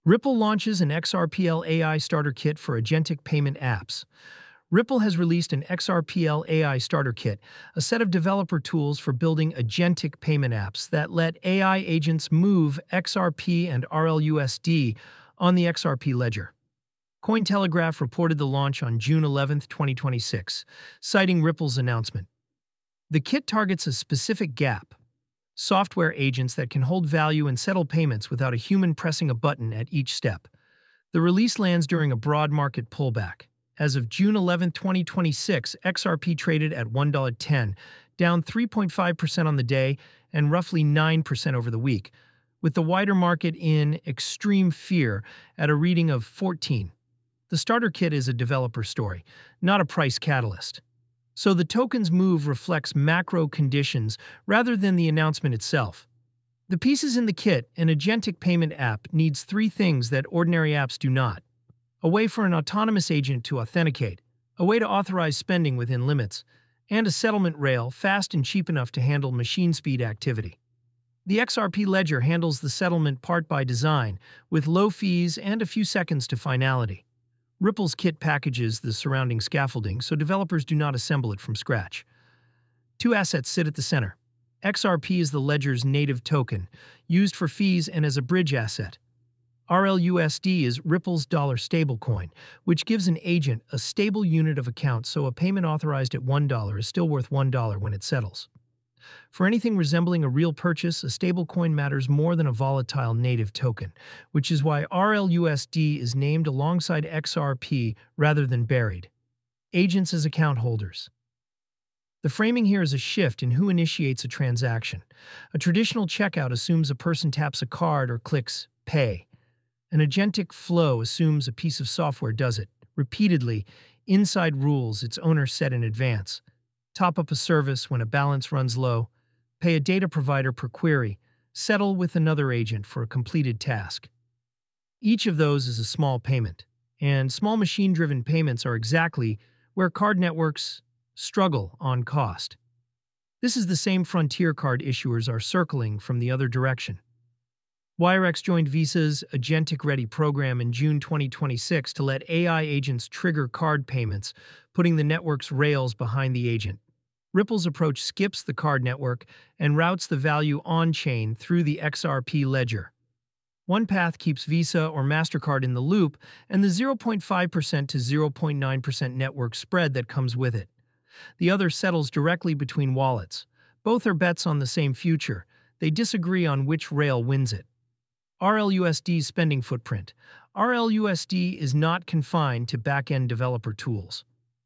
Ripple launches an XRPL AI starter kit for agentic payment apps. Ripple has released an XRPL AI starter kit, a set of developer tools for building agentic payment apps that let AI agents move XRP and RLUSD on the XRP ledger. Cointelegraph reported the launch on June 11, 2026, citing Ripple's announcement. The kit targets a specific gap: software agents that can hold value and settle payments without a human pressing a button at each step. The release lands during a broad market pullback. As of June 11, 2026, XRP traded at $1.10, down 3.5% on the day and roughly 9% over the week, with the wider market in extreme fear at a reading of 14. The starter kit is a developer story, not a price catalyst. So the token's move reflects macro conditions rather than the announcement itself. The pieces in the kit: an agentic payment app needs three things that ordinary apps do not: a way for an autonomous agent to authenticate, a way to authorize spending within limits, and a settlement rail fast and cheap enough to handle machine speed activity. The XRP ledger handles the settlement part by design, with low fees and a few seconds to finality. Ripple's kit packages the surrounding scaffolding so developers do not assemble it from scratch. Two assets sit at the center. XRP is the ledger's native token, used for fees and as a bridge asset. RLUSD is Ripple's dollar stablecoin, which gives an agent a stable unit of account, so a payment authorized at $1 is still worth $1 when it settles. For anything resembling a real purchase, a stablecoin matters more than a volatile native token, which is why RLUSD is named alongside XRP rather than buried. Agents as account holders. The framing here is a shift in who initiates a transaction. A traditional checkout assumes a person taps a card or clicks Pay. An agentic flow assumes a piece of software does it, repeatedly, inside rules its owner set in advance. Top up a service when a balance runs low, pay a data provider per query, settle with another agent for a completed task. Each of those is a small payment, and small machine-driven payments are exactly where card networks struggle on cost. This is the same frontier card issuers are circling from the other direction. Wirex joined Visa's Agentic Ready program in June 2026 to let AI agents trigger card payments, putting the network's rails behind the agent. Ripple's approach skips the card network and routes the value on-chain through the XRP ledger. One path keeps Visa or MasterCard in the loop and the 0.5% to 0.9% network spread that comes with it. The other settles directly between wallets. Both are bets on the same future. They disagree on which rail wins it. RLUSD's spending footprint. RLUSD is not confined to back-end developer tools.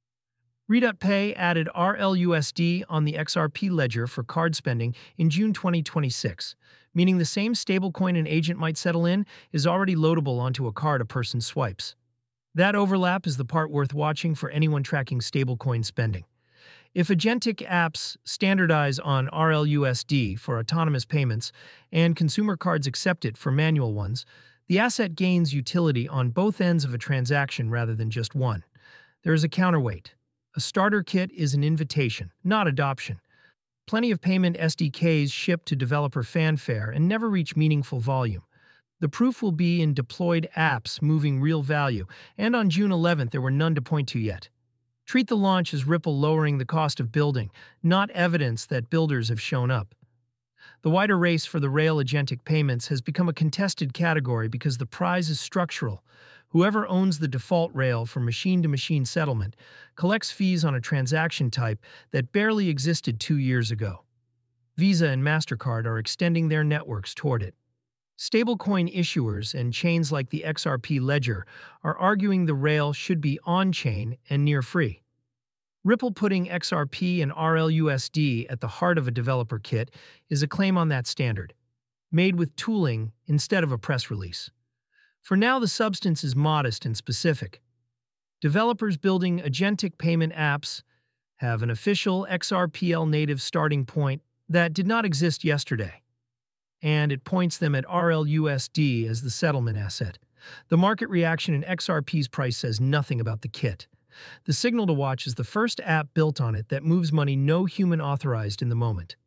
Re.Pay added RLUSD on the XRP ledger for card spending in June 2026, meaning the same stablecoin an agent might settle in is already loadable onto a card a person swipes. That overlap is the part worth watching for anyone tracking stablecoin spending. If agentic apps standardize on RLUSD for autonomous payments and consumer cards accept it for manual ones, the asset gains utility on both ends of a transaction rather than just one. There is a counterweight. A starter kit is an invitation, not adoption. Plenty of payment SDKs ship to developer fanfare and never reach meaningful volume. The proof will be in deployed apps moving real value, and on June 11th there were none to point to yet. Treat the launch as Ripple lowering the cost of building, not evidence that builders have shown up. The wider race for the rail agentic payments has become a contested category because the prize is structural. Whoever owns the default rail for machine-to-machine settlement collects fees on a transaction type that barely existed 2 years ago. Visa and MasterCard are extending their networks toward it. Stablecoin issuers and chains like the XRP ledger are arguing the rail should be on-chain and near-free. Ripple putting XRP and RLUSD at the heart of a developer kit is a claim on that standard, made with tooling instead of a press release. For now, the substance is modest and specific. Developers building agentic payment apps have an official XRPL native starting point that did not exist yesterday, and it points them at RLUSD as the settlement asset. The market reaction in XRP's price says nothing about the kit. The signal to watch is the first app built on it that moves money no human authorized in the moment.